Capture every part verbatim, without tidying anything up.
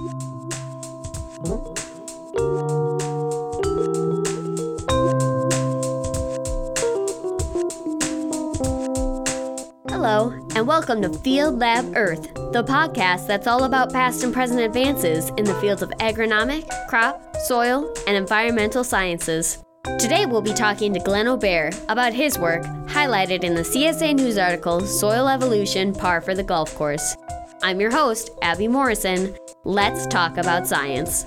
Hello, and welcome to Field Lab Earth, the podcast that's all about past and present advances in the fields of agronomic, crop, soil, and environmental sciences. Today we'll be talking to Glenn Aubert about his work, highlighted in the C S A News article, Soil Evolution, Par for the Golf Course. I'm your host, Abby Morrison. Let's talk about science.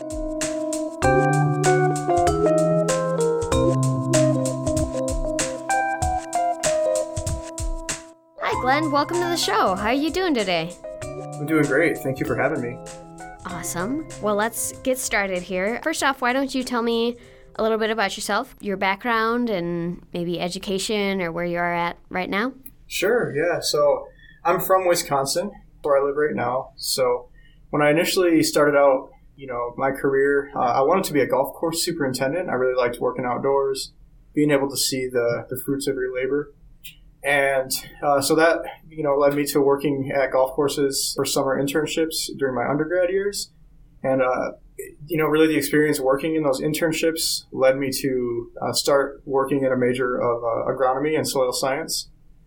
Hi, Glenn. Welcome to the show. How are you doing today? I'm doing great. Thank you for having me. Awesome. Well, let's get started here. First off, why don't you tell me a little bit about yourself, your background, and maybe education or where you are at right now? Sure, yeah. So I'm from Wisconsin, where I live right now. So when I initially started out, you know, my career, uh, I wanted to be a golf course superintendent. I really liked working outdoors, being able to see the, the fruits of your labor. And uh, so that, you know, led me to working at golf courses for summer internships during my undergrad years. And, uh, you know, really the experience working in those internships led me to uh, start working in a major of uh, agronomy and soil science.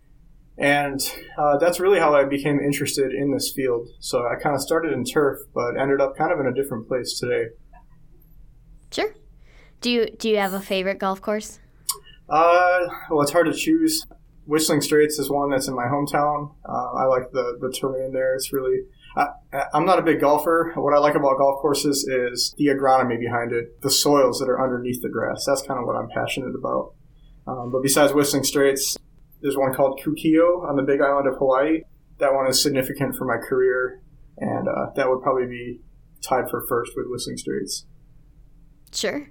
And uh, that's really how I became interested in this field. So I kind of started in turf, but ended up kind of in a different place today. Sure. Do you do you have a favorite golf course? Uh, well, it's hard to choose. Whistling Straits is one that's in my hometown. Uh, I like the, the terrain there. It's really, I, I'm not a big golfer. What I like about golf courses is the agronomy behind it, the soils that are underneath the grass. That's kind of what I'm passionate about. Um, but besides Whistling Straits, there's one called Kukio on the Big Island of Hawaii. That one is significant for my career, and uh, that would probably be tied for first with Whistling Straits. Sure.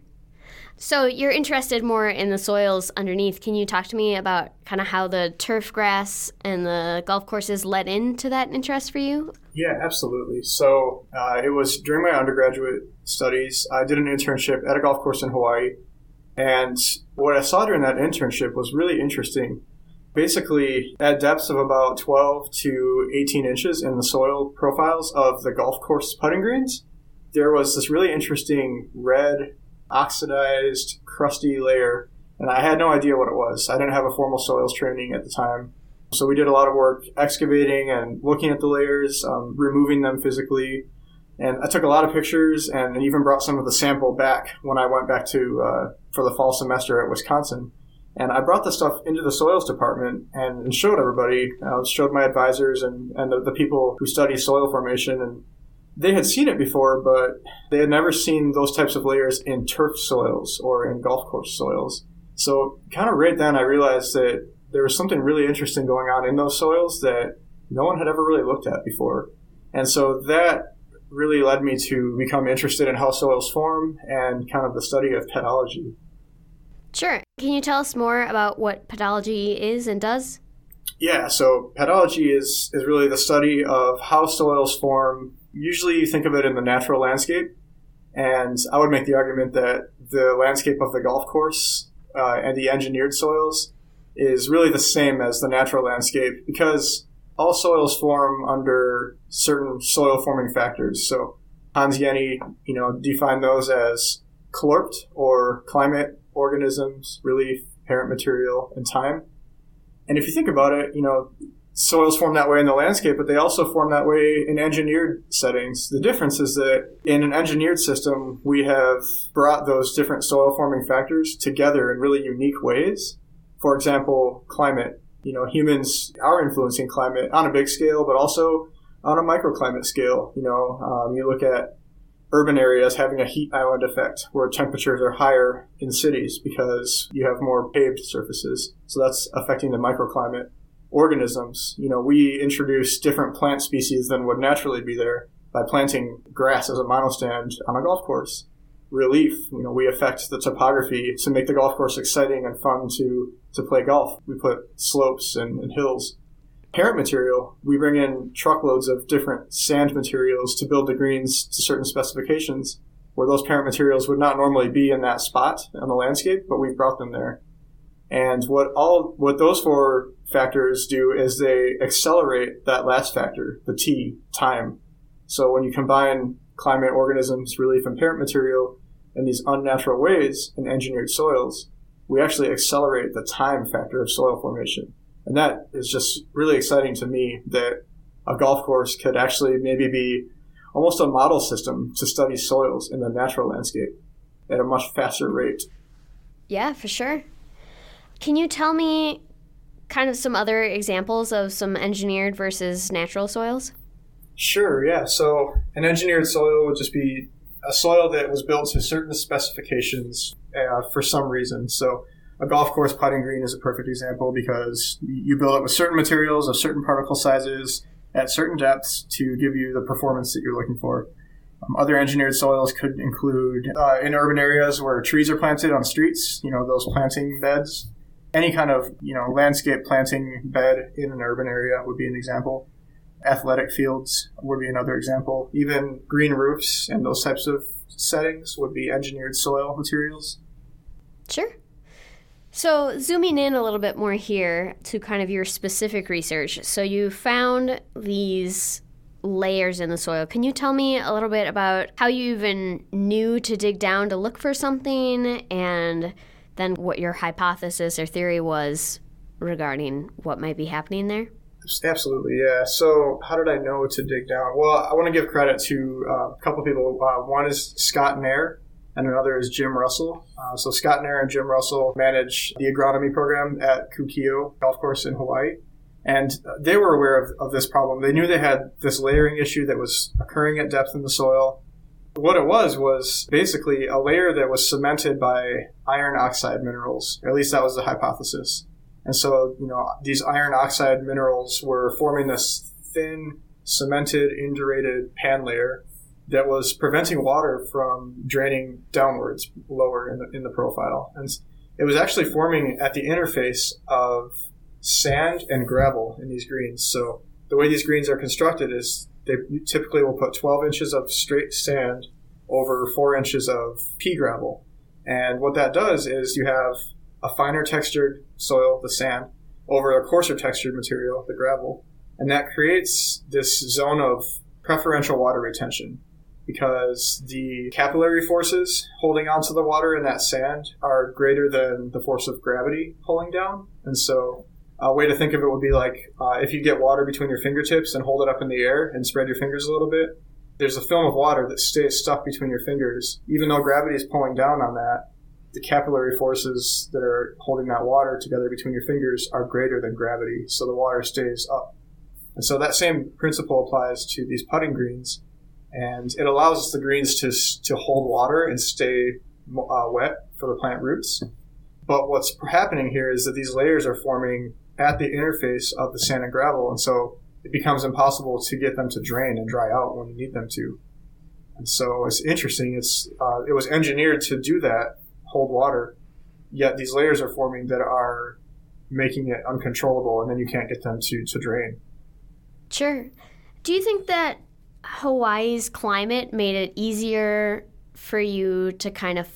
So you're interested more in the soils underneath. Can you talk to me about kind of how the turf grass and the golf courses led into that interest for you? Yeah, absolutely. So uh, it was during my undergraduate studies, I did an internship at a golf course in Hawaii. And what I saw during that internship was really interesting. Basically, at depths of about twelve to eighteen inches in the soil profiles of the golf course putting greens, there was this really interesting red, oxidized, crusty layer, and I had no idea what it was. I didn't have a formal soils training at the time. So we did a lot of work excavating and looking at the layers, um, removing them physically. And I took a lot of pictures and even brought some of the sample back when I went back to uh, for the fall semester at Wisconsin. And I brought the stuff into the soils department and showed everybody, uh, showed my advisors and, and the, the people who study soil formation. And they had seen it before, but they had never seen those types of layers in turf soils or in golf course soils. So kind of right then I realized that there was something really interesting going on in those soils that no one had ever really looked at before. And so that really led me to become interested in how soils form and kind of the study of pedology. Sure. Can you tell us more about what pedology is and does? Yeah, so pedology is, is really the study of how soils form. Usually you think of it in the natural landscape, and I would make the argument that the landscape of the golf course uh, and the engineered soils is really the same as the natural landscape because all soils form under certain soil-forming factors. So Hans Jenny, you know, defined those as calorped or climate, organisms, relief, parent material, and time. And if you think about it, you know, soils form that way in the landscape, but they also form that way in engineered settings. The difference is that in an engineered system, we have brought those different soil-forming factors together in really unique ways. For example, climate. You know, humans are influencing climate on a big scale, but also on a microclimate scale. You know, um, you look at urban areas having a heat island effect where temperatures are higher in cities because you have more paved surfaces. So that's affecting the microclimate. Organisms, you know, we introduce different plant species than would naturally be there by planting grass as a monostand on a golf course. Relief, you know, we affect the topography to make the golf course exciting and fun to, to play golf. We put slopes and, and hills. Parent material, we bring in truckloads of different sand materials to build the greens to certain specifications where those parent materials would not normally be in that spot on the landscape, but we've brought them there. And what all what those four factors do is they accelerate that last factor, the T, time. So when you combine climate, organisms, relief, and parent material in these unnatural ways in engineered soils, we actually accelerate the time factor of soil formation. And that is just really exciting to me, that a golf course could actually maybe be almost a model system to study soils in the natural landscape at a much faster rate. Yeah, for sure. Can you tell me kind of some other examples of some engineered versus natural soils? Sure, yeah. So an engineered soil would just be a soil that was built to certain specifications uh, for some reason. So a golf course putting green is a perfect example because you build it with certain materials of certain particle sizes at certain depths to give you the performance that you're looking for. Um, other engineered soils could include uh, in urban areas where trees are planted on streets, you know, those planting beds. Any kind of, you know, landscape planting bed in an urban area would be an example. Athletic fields would be another example. Even green roofs and those types of settings would be engineered soil materials. Sure. So zooming in a little bit more here to kind of your specific research. So you found these layers in the soil. Can you tell me a little bit about how you even knew to dig down to look for something, and then what your hypothesis or theory was regarding what might be happening there? Absolutely, yeah. So how did I know to dig down? Well, I want to give credit to uh, a couple of people. Uh, one is Scott Nair, and another is Jim Russell. Uh, so Scott Nair and Jim Russell manage the agronomy program at Kukio Golf Course in Hawaii. And they were aware of, of this problem. They knew they had this layering issue that was occurring at depth in the soil. What it was was basically a layer that was cemented by iron oxide minerals. Or at least that was the hypothesis. And so, you know, these iron oxide minerals were forming this thin, cemented, indurated pan layer that was preventing water from draining downwards, lower in the, in the profile. And it was actually forming at the interface of sand and gravel in these greens. So the way these greens are constructed is they typically will put twelve inches of straight sand over four inches of pea gravel. And what that does is you have a finer textured soil, the sand, over a coarser textured material, the gravel. And that creates this zone of preferential water retention because the capillary forces holding onto the water in that sand are greater than the force of gravity pulling down. And so a way to think of it would be like uh, if you get water between your fingertips and hold it up in the air and spread your fingers a little bit, there's a film of water that stays stuck between your fingers. Even though gravity is pulling down on that, the capillary forces that are holding that water together between your fingers are greater than gravity, so the water stays up. And so that same principle applies to these putting greens, and it allows the greens to to hold water and stay uh, wet for the plant roots. But what's happening here is that these layers are forming at the interface of the sand and gravel, and so it becomes impossible to get them to drain and dry out when you need them to. And so it's interesting. It's uh, it was engineered to do that, hold water, yet these layers are forming that are making it uncontrollable, and then you can't get them to, to drain. Sure. Do you think that Hawaii's climate made it easier for you to kind of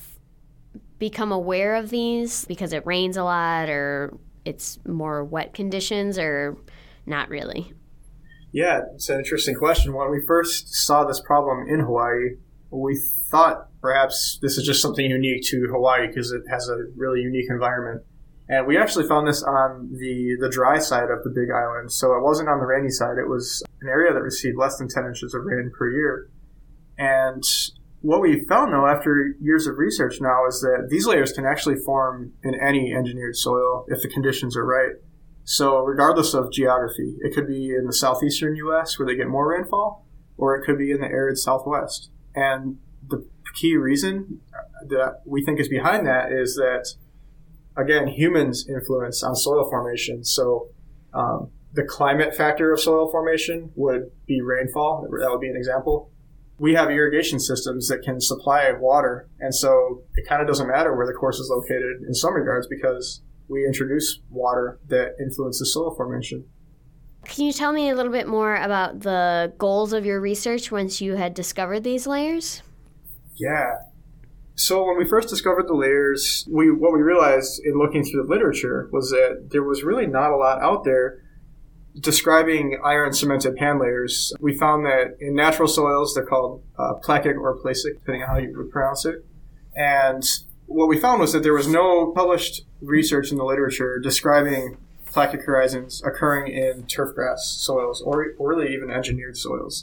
become aware of these because it rains a lot, or it's more wet conditions, or not really? Yeah, it's an interesting question. When we first saw this problem in Hawaii, we thought perhaps this is just something unique to Hawaii because it has a really unique environment. And we actually found this on the, the dry side of the Big Island. So it wasn't on the rainy side. It was an area that received less than ten inches of rain per year. And what we found, though, after years of research now, is that these layers can actually form in any engineered soil if the conditions are right. So regardless of geography, it could be in the southeastern U S where they get more rainfall, or it could be in the arid southwest. And the key reason that we think is behind that is that, again, humans' influence on soil formation. So um, the climate factor of soil formation would be rainfall. That would be an example. We have irrigation systems that can supply water, and so it kind of doesn't matter where the course is located in some regards because we introduce water that influences soil formation. Can you tell me a little bit more about the goals of your research once you had discovered these layers? Yeah. So when we first discovered the layers, we what we realized in looking through the literature was that there was really not a lot out there describing iron cemented pan layers, we found that in natural soils, they're called uh, placic or placic, depending on how you would pronounce it. And what we found was that there was no published research in the literature describing placic horizons occurring in turfgrass soils or, or really even engineered soils.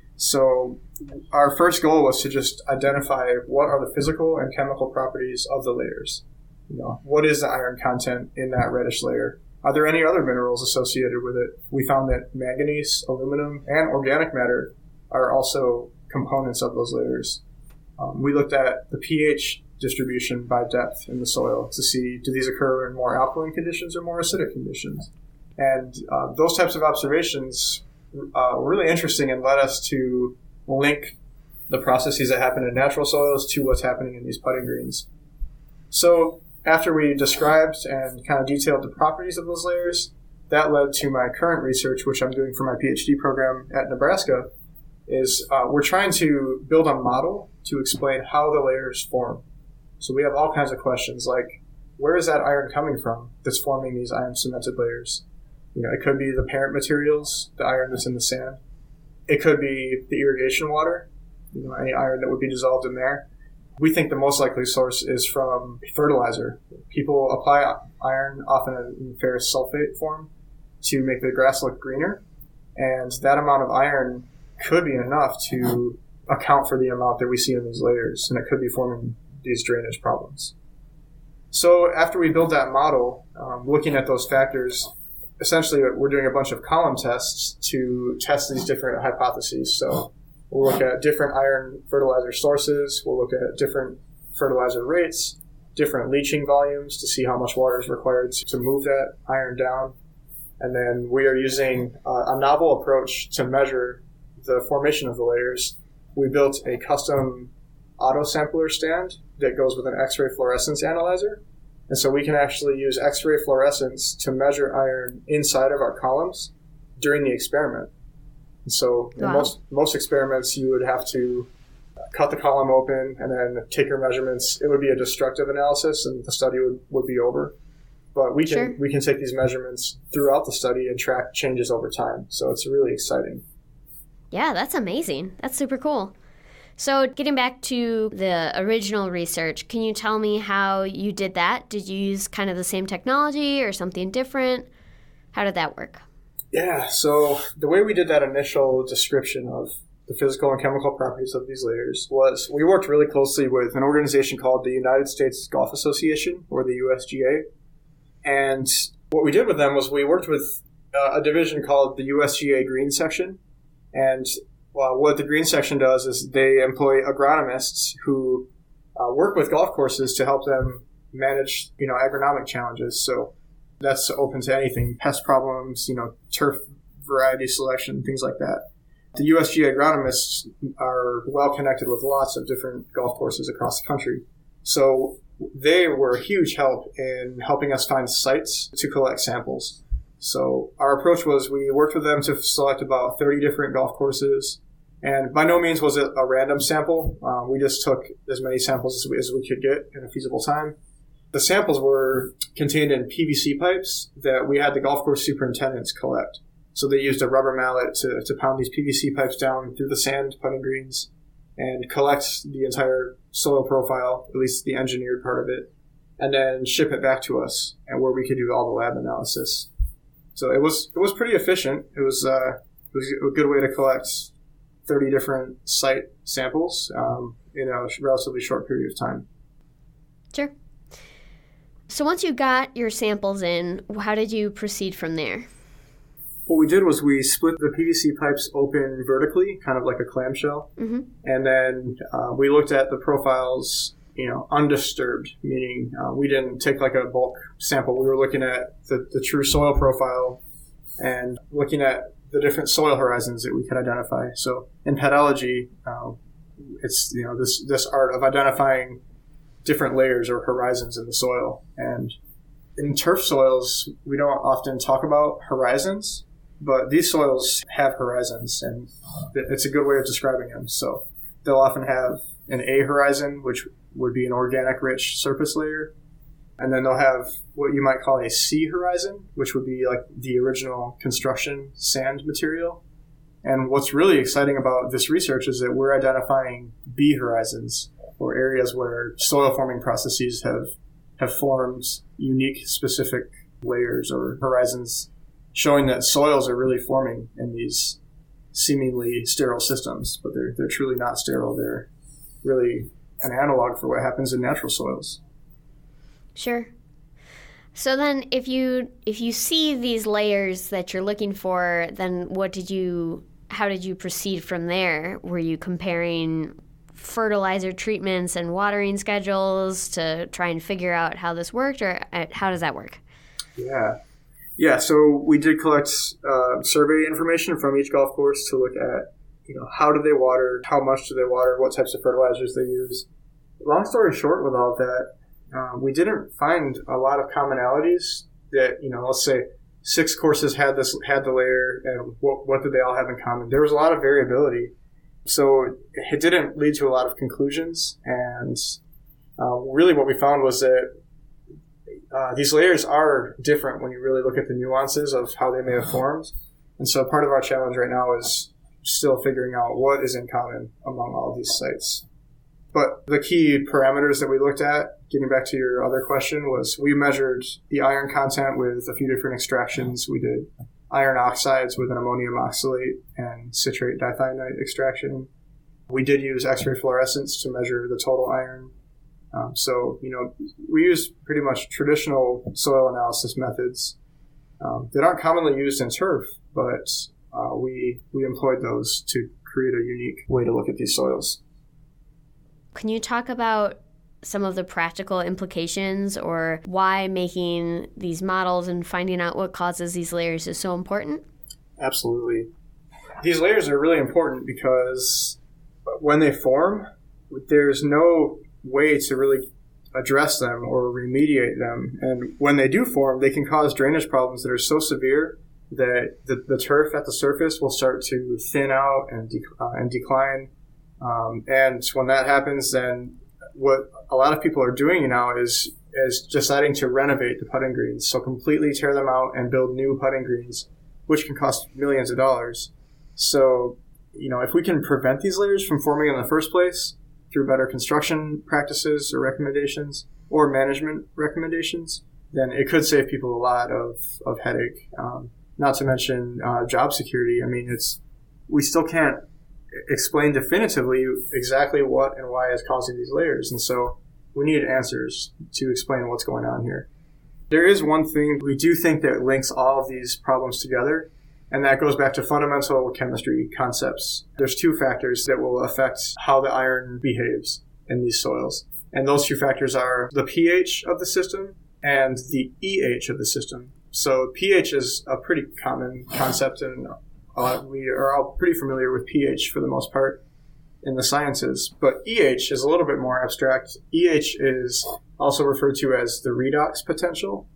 So our first goal was to just identify what are the physical and chemical properties of the layers. You know, what is the iron content in that reddish layer? Are there any other minerals associated with it? We found that manganese, aluminum, and organic matter are also components of those layers. Um, we looked at the pH distribution by depth in the soil to see, do these occur in more alkaline conditions or more acidic conditions? And uh, those types of observations uh, were really interesting and led us to link the processes that happen in natural soils to what's happening in these putting greens. So after we described and kind of detailed the properties of those layers, that led to my current research, which I'm doing for my PhD program at Nebraska, is uh, we're trying to build a model to explain how the layers form. So we have all kinds of questions like, where is that iron coming from that's forming these iron cemented layers? You know, it could be the parent materials, the iron that's in the sand. It could be the irrigation water, you know, any iron that would be dissolved in there. We think the most likely source is from fertilizer. People apply iron often in ferrous sulfate form to make the grass look greener. And that amount of iron could be enough to account for the amount that we see in these layers. And it could be forming these drainage problems. So after we build that model, um, looking at those factors, essentially we're doing a bunch of column tests to test these different hypotheses. So we'll look at different iron fertilizer sources. We'll look at different fertilizer rates, different leaching volumes to see how much water is required to move that iron down. And then we are using uh, a novel approach to measure the formation of the layers. We built a custom auto sampler stand that goes with an X-ray fluorescence analyzer. And so we can actually use X-ray fluorescence to measure iron inside of our columns during the experiment. And so wow. in most most experiments, you would have to cut the column open and then take your measurements. It would be a destructive analysis and the study would, would be over. But we can sure. we can take these measurements throughout the study and track changes over time. So it's really exciting. Yeah, that's amazing. That's super cool. So getting back to the original research, can you tell me how you did that? Did you use kind of the same technology or something different? How did that work? Yeah, so the way we did that initial description of the physical and chemical properties of these layers was we worked really closely with an organization called the United States Golf Association, or the U S G A. And what we did with them was we worked with uh, a division called the U S G A Green Section. And well, what the Green Section does is they employ agronomists who uh, work with golf courses to help them manage, you know, agronomic challenges. So that's open to anything, pest problems, you know, turf variety selection, things like that. The U S G A agronomists are well connected with lots of different golf courses across the country. So they were a huge help in helping us find sites to collect samples. So our approach was we worked with them to select about thirty different golf courses. And by no means was it a random sample. Uh, we just took as many samples as we, as we could get in a feasible time. The samples were contained in P V C pipes that we had the golf course superintendents collect. So they used a rubber mallet to, to pound these P V C pipes down through the sand putting greens and collect the entire soil profile, at least the engineered part of it, and then ship it back to us, and where we could do all the lab analysis. So it was it was pretty efficient. It was uh, it was a good way to collect thirty different site samples um, in a relatively short period of time. Sure. So once you got your samples in, how did you proceed from there? What we did was we split the P V C pipes open vertically, kind of like a clamshell. Mm-hmm. And then uh, we looked at the profiles, you know, undisturbed, meaning uh, we didn't take like a bulk sample. We were looking at the, the true soil profile and looking at the different soil horizons that we could identify. So in pedology, uh, it's, you know, this, this art of identifying different layers or horizons in the soil. And in turf soils, we don't often talk about horizons, but these soils have horizons, and it's a good way of describing them. So they'll often have an A horizon, which would be an organic rich surface layer. And then they'll have what you might call a C horizon, which would be like the original construction sand material. And what's really exciting about this research is that we're identifying B horizons, or areas where soil forming processes have have formed unique specific layers or horizons, showing that soils are really forming in these seemingly sterile systems, but they're they're truly not sterile. They're really an analog for what happens in natural soils. Sure. So then if you if you see these layers that you're looking for, then what did you how did you proceed from there? Were you comparing fertilizer treatments and watering schedules to try and figure out how this worked, or how does that work? Yeah. Yeah, so we did collect uh, survey information from each golf course to look at, you know, how do they water, how much do they water, what types of fertilizers they use. Long story short with all of that, uh, we didn't find a lot of commonalities that, you know, let's say six courses had this had the layer, and what, what did they all have in common? There was a lot of variability. So it didn't lead to a lot of conclusions, and uh, really what we found was that uh, these layers are different when you really look at the nuances of how they may have formed. And so part of our challenge right now is still figuring out what is in common among all of these sites. But the key parameters that we looked at, getting back to your other question, was we measured the iron content with a few different extractions. We did iron oxides with an ammonium oxalate and citrate dithionite extraction. We did use X-ray fluorescence to measure the total iron. Um, so, you know, we use pretty much traditional soil analysis methods um, that aren't commonly used in turf, but uh, we we employed those to create a unique way to look at these soils. Can you talk about some of the practical implications, or why making these models and finding out what causes these layers is so important? Absolutely. These layers are really important because when they form, there's no way to really address them or remediate them. And when they do form, they can cause drainage problems that are so severe that the, the turf at the surface will start to thin out and, de- uh, and decline. Um, and when that happens, then what a lot of people are doing now is is deciding to renovate the putting greens. So completely tear them out and build new putting greens, which can cost millions of dollars. So, you know, if we can prevent these layers from forming in the first place through better construction practices or recommendations or management recommendations, then it could save people a lot of, of headache. Um, not to mention uh, job security. I mean, it's we still can't explain definitively exactly what and why is causing these layers. And so we need answers to explain what's going on here. There is one thing we do think that links all of these problems together, and that goes back to fundamental chemistry concepts. There's two factors that will affect how the iron behaves in these soils. And those two factors are the pH of the system and the E H of the system. So pH is a pretty common concept, and uh, we are all pretty familiar with pH for the most part in the sciences. But E H is a little bit more abstract. E H is also referred to as the redox potential,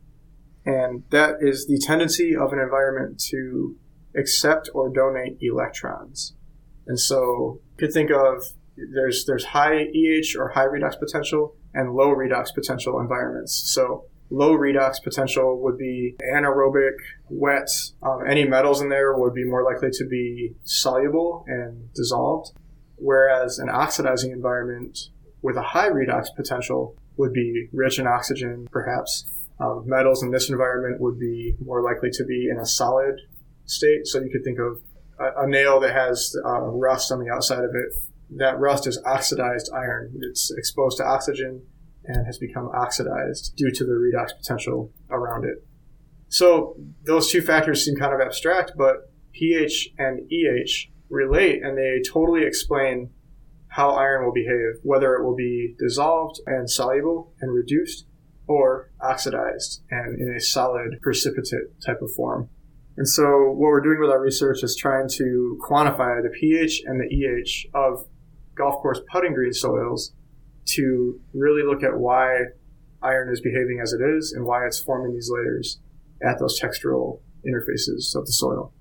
and that is the tendency of an environment to accept or donate electrons. And so you could think of there's there's high E H or high redox potential and low redox potential environments. So low redox potential would be anaerobic, wet. Um, any metals in there would be more likely to be soluble and dissolved, whereas an oxidizing environment with a high redox potential would be rich in oxygen, perhaps. Um, metals in this environment would be more likely to be in a solid state. So you could think of a, a nail that has uh, rust on the outside of it. That rust is oxidized iron. It's exposed to oxygen and has become oxidized due to the redox potential around it. So those two factors seem kind of abstract, but pH and E H relate, and they totally explain how iron will behave, whether it will be dissolved and soluble and reduced, or oxidized and in a solid precipitate type of form. And so what we're doing with our research is trying to quantify the pH and the E H of golf course putting green soils to really look at why iron is behaving as it is and why it's forming these layers at those textural interfaces of the soil.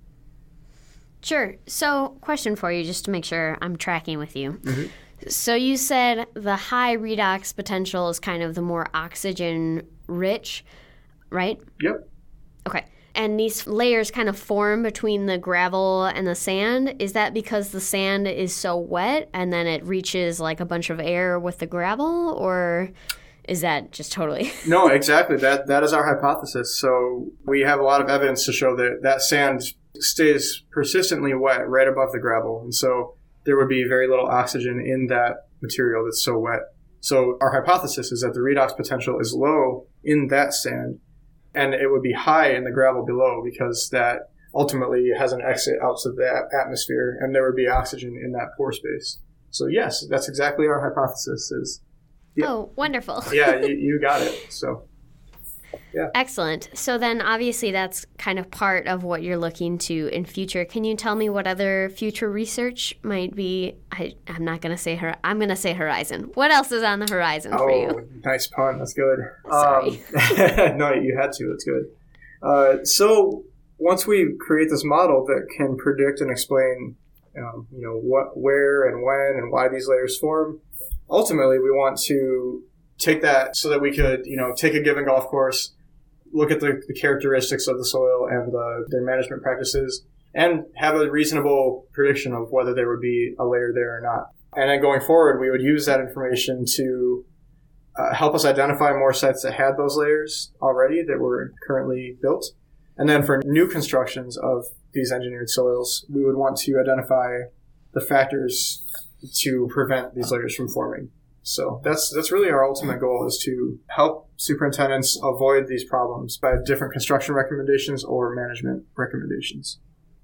Sure. So, question for you, just to make sure I'm tracking with you. Mm-hmm. So you said the high redox potential is kind of the more oxygen rich, right? Yep. Okay. And these layers kind of form between the gravel and the sand. Is that because the sand is so wet and then it reaches like a bunch of air with the gravel, or is that just totally? No, exactly. That that is our hypothesis. So we have a lot of evidence to show that that sand stays persistently wet right above the gravel. And so there would be very little oxygen in that material that's so wet. So our hypothesis is that the redox potential is low in that sand, and it would be high in the gravel below because that ultimately has an exit out to the atmosphere, and there would be oxygen in that pore space. So yes, that's exactly our hypothesis. Is yeah. Oh, wonderful. Yeah, you, you got it. So yeah. Excellent. So then obviously that's kind of part of what you're looking to in future. Can you tell me what other future research might be? I, I'm not going to say her. I'm going to say horizon. What else is on the horizon oh, for you? Oh, nice pun. That's good. Sorry. Um, no, you had to. That's good. Uh, so once we create this model that can predict and explain, um, you know, what, where and when and why these layers form, ultimately we want to take that so that we could, you know, take a given golf course, look at the, the characteristics of the soil and the, their management practices, and have a reasonable prediction of whether there would be a layer there or not. And then going forward, we would use that information to uh, help us identify more sites that had those layers already that were currently built. And then for new constructions of these engineered soils, we would want to identify the factors to prevent these layers from forming. So that's that's really our ultimate goal, is to help superintendents avoid these problems by different construction recommendations or management recommendations.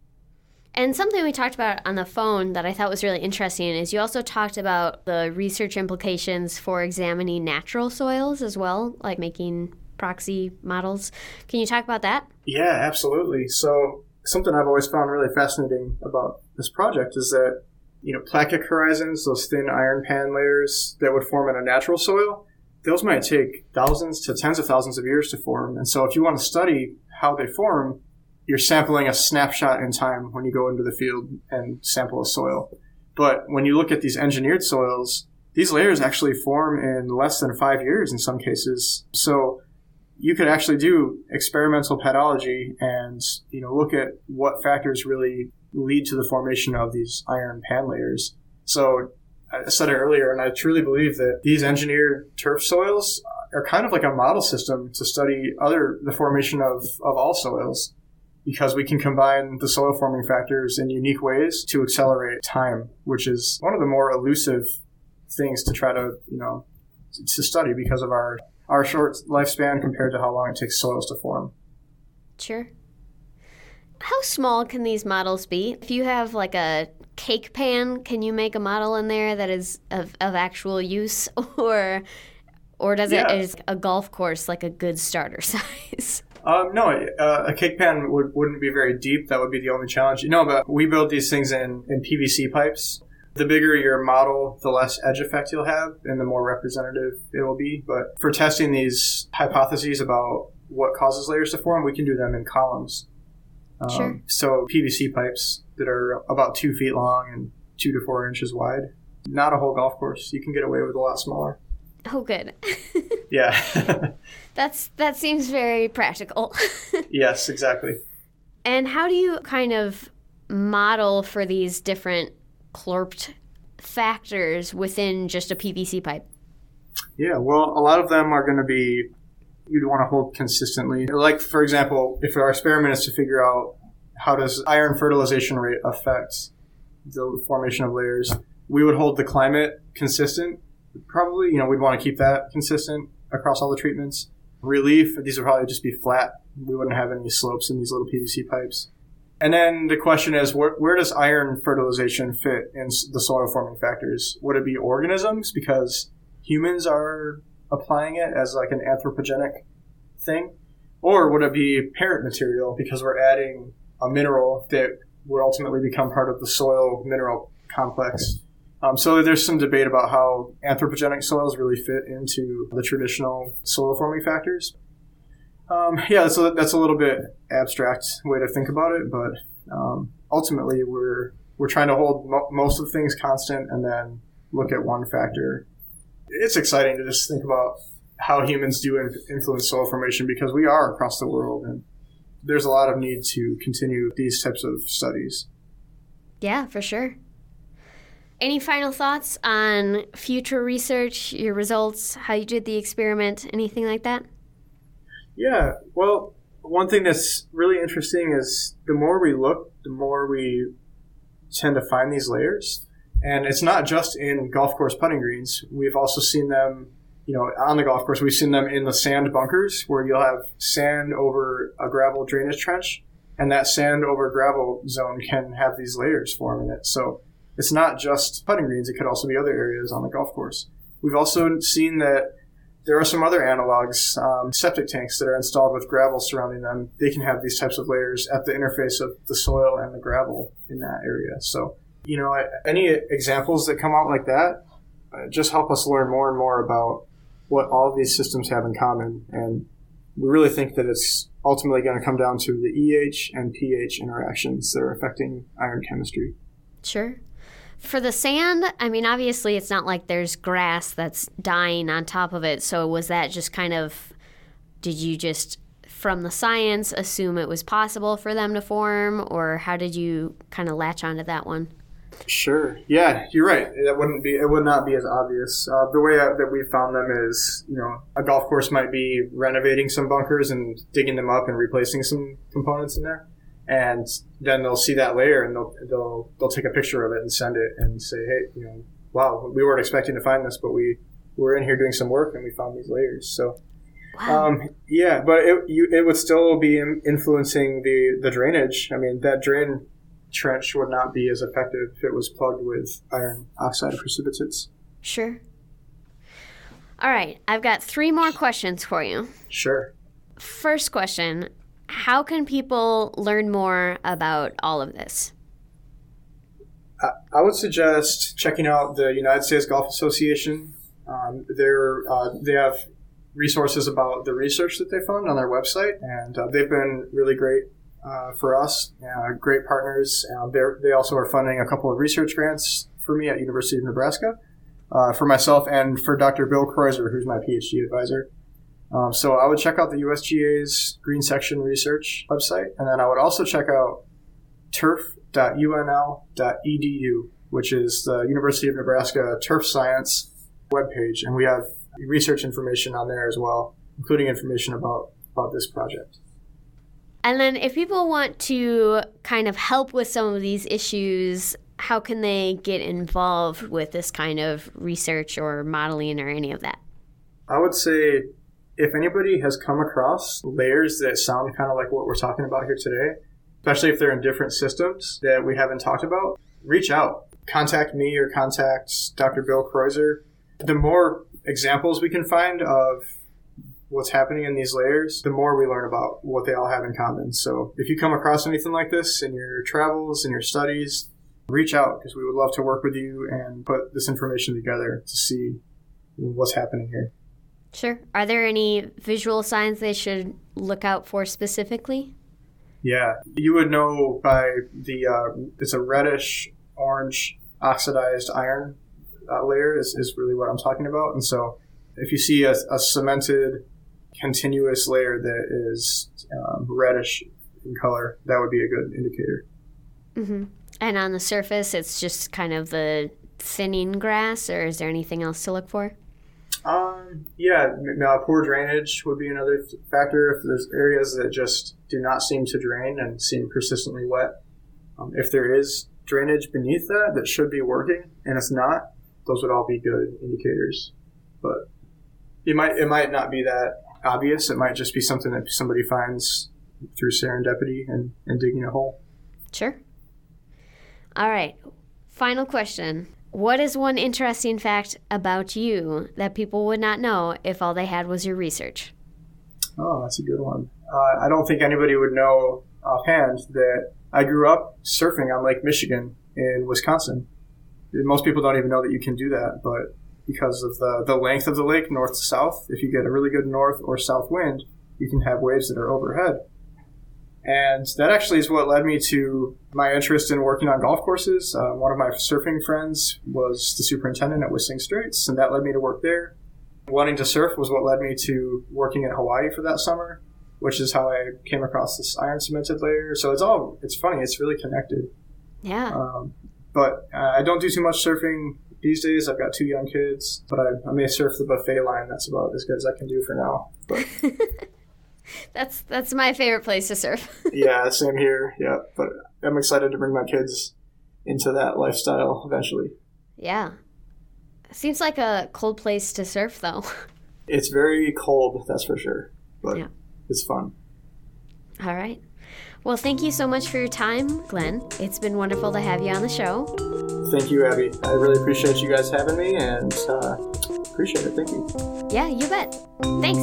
And something we talked about on the phone that I thought was really interesting is you also talked about the research implications for examining natural soils as well, like making proxy models. Can you talk about that? Yeah, absolutely. So something I've always found really fascinating about this project is that, you know, plakic horizons, those thin iron pan layers that would form in a natural soil, those might take thousands to tens of thousands of years to form. And so if you want to study how they form, you're sampling a snapshot in time when you go into the field and sample a soil. But when you look at these engineered soils, these layers actually form in less than five years in some cases. So you could actually do experimental pedology and, you know, look at what factors really lead to the formation of these iron pan layers. So I said it earlier, and I truly believe that these engineered turf soils are kind of like a model system to study other the formation of, of all soils, because we can combine the soil forming factors in unique ways to accelerate time, which is one of the more elusive things to try to, you know, to study because of our, our short lifespan compared to how long it takes soils to form. Sure. How small can these models be? If you have like a cake pan, can you make a model in there that is of, of actual use? Or or does yeah. it is a golf course like a good starter size? Um, no, uh, a cake pan would, wouldn't be very deep. That would be the only challenge. You know, but we build these things in, in P V C pipes. The bigger your model, the less edge effect you'll have and the more representative it will be. But for testing these hypotheses about what causes layers to form, we can do them in columns. Um, sure. So P V C pipes that are about two feet long and two to four inches wide. Not a whole golf course. You can get away with a lot smaller. Oh, good. Yeah. That's that seems very practical. Yes, exactly. And how do you kind of model for these different clorped factors within just a P V C pipe? Yeah, well, a lot of them are going to be you'd want to hold consistently. Like, for example, if our experiment is to figure out how does iron fertilization rate affect the formation of layers, we would hold the climate consistent. Probably, you know, we'd want to keep that consistent across all the treatments. Relief, these would probably just be flat. We wouldn't have any slopes in these little P V C pipes. And then the question is, where, where does iron fertilization fit in the soil forming factors? Would it be organisms because humans are applying it as like an anthropogenic thing? Or would it be parent material because we're adding a mineral that would ultimately become part of the soil mineral complex? Um, so there's some debate about how anthropogenic soils really fit into the traditional soil forming factors. Um, yeah, so that's a little bit abstract way to think about it, but um, ultimately we're we're trying to hold mo- most of things constant and then look at one factor. It's exciting to just think about how humans do influence soil formation, because we are across the world, and there's a lot of need to continue these types of studies. Yeah, for sure. Any final thoughts on future research, your results, how you did the experiment, anything like that? Yeah, well, one thing that's really interesting is the more we look, the more we tend to find these layers. And it's not just in golf course putting greens. We've also seen them, you know, on the golf course. We've seen them in the sand bunkers, where you'll have sand over a gravel drainage trench, and that sand over gravel zone can have these layers form in it. So it's not just putting greens. It could also be other areas on the golf course. We've also seen that there are some other analogs, um, septic tanks that are installed with gravel surrounding them. They can have these types of layers at the interface of the soil and the gravel in that area. So, you know, any examples that come out like that uh, just help us learn more and more about what all of these systems have in common. And we really think that it's ultimately going to come down to the E H and pH interactions that are affecting iron chemistry. Sure. For the sand, I mean, obviously it's not like there's grass that's dying on top of it. So was that just kind of, did you just, from the science, assume it was possible for them to form? Or how did you kind of latch onto that one? Sure. Yeah, you're right. That wouldn't be, it would not be as obvious. Uh, the way that we found them is, you know, a golf course might be renovating some bunkers and digging them up and replacing some components in there. And then they'll see that layer, and they'll they'll they'll take a picture of it and send it and say, hey, you know, wow, we weren't expecting to find this, but we were in here doing some work and we found these layers. So, wow. um, yeah, but it you, it would still be influencing the, the drainage. I mean, that drain trench would not be as effective if it was plugged with iron oxide precipitates. Sure. All right, I've got three more questions for you. Sure. First question. How can people learn more about all of this? I would suggest checking out the United States Golf Association. Um, they're, uh, they have resources about the research that they fund on their website, and uh, they've been really great uh, for us, uh, great partners. Uh, they also are funding a couple of research grants for me at University of Nebraska, uh, for myself and for Doctor Bill Kreuzer, who's my PhD advisor. Um, so I would check out the U S G A's Green Section Research website, and then I would also check out turf dot U N L dot E D U, which is the University of Nebraska Turf Science webpage, and we have research information on there as well, including information about, about this project. And then if people want to kind of help with some of these issues, how can they get involved with this kind of research or modeling or any of that? I would say if anybody has come across layers that sound kind of like what we're talking about here today, especially if they're in different systems that we haven't talked about, reach out. Contact me or contact Doctor Bill Kreuzer. The more examples we can find of what's happening in these layers, the more we learn about what they all have in common. So if you come across anything like this in your travels, in your studies, reach out, because we would love to work with you and put this information together to see what's happening here. Sure. Are there any visual signs they should look out for specifically? Yeah. You would know by the, uh, it's a reddish orange oxidized iron uh, layer is, is really what I'm talking about. And so if you see a, a cemented continuous layer that is um, reddish in color, that would be a good indicator. Mm-hmm. And on the surface, it's just kind of the thinning grass, or is there anything else to look for? Um, yeah, now poor drainage would be another factor. If there's areas that just do not seem to drain and seem persistently wet, um, if there is drainage beneath that that should be working and it's not, those would all be good indicators. But it might it might not be that obvious. It might just be something that somebody finds through serendipity and, and digging a hole. Sure. All right. Final question. What is one interesting fact about you that people would not know if all they had was your research? Oh, that's a good one. Uh, I don't think anybody would know offhand that I grew up surfing on Lake Michigan in Wisconsin. Most people don't even know that you can do that, but because of the, the length of the lake, north to south, if you get a really good north or south wind, you can have waves that are overhead. And that actually is what led me to my interest in working on golf courses. Uh, one of my surfing friends was the superintendent at Whistling Straits, and that led me to work there. Wanting to surf was what led me to working in Hawaii for that summer, which is how I came across this iron cemented layer. So it's all, it's funny, it's really connected. Yeah. Um, but uh, I don't do too much surfing these days. I've got two young kids, but I, I may surf the buffet line. That's about as good as I can do for now. But that's that's my favorite place to surf. Yeah, same here. Yeah, but I'm excited to bring my kids into that lifestyle eventually. Yeah. Seems like a cold place to surf, though. It's very cold, that's for sure. But yeah. It's fun. All right. Well, thank you so much for your time, Glenn. It's been wonderful to have you on the show. Thank you, Abby. I really appreciate you guys having me, and uh, appreciate it. Thank you. Yeah, you bet. Thanks.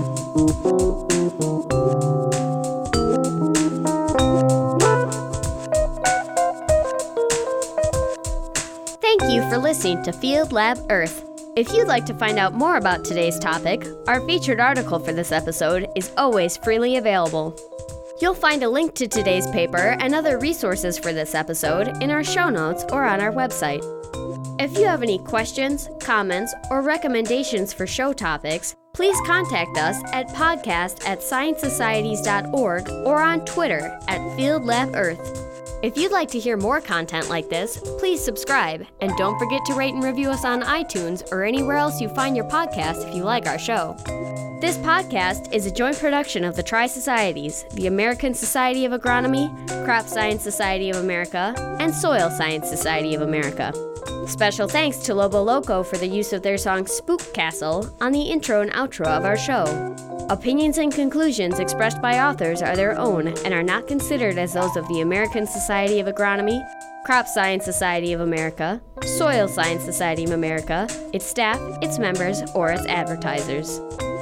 Thank you for listening to Field Lab Earth. If you'd like to find out more about today's topic, our featured article for this episode is always freely available. You'll find a link to today's paper and other resources for this episode in our show notes or on our website. If you have any questions, comments, or recommendations for show topics, please contact us at podcast at science societies dot org or on Twitter at FieldLabEarth. If you'd like to hear more content like this, please subscribe, and don't forget to rate and review us on iTunes or anywhere else you find your podcast if you like our show. This podcast is a joint production of the Tri-Societies, the American Society of Agronomy, Crop Science Society of America, and Soil Science Society of America. Special thanks to Lobo Loco for the use of their song Spook Castle on the intro and outro of our show. Opinions and conclusions expressed by authors are their own and are not considered as those of the American Society of Agronomy, Crop Science Society of America, Soil Science Society of America, its staff, its members, or its advertisers.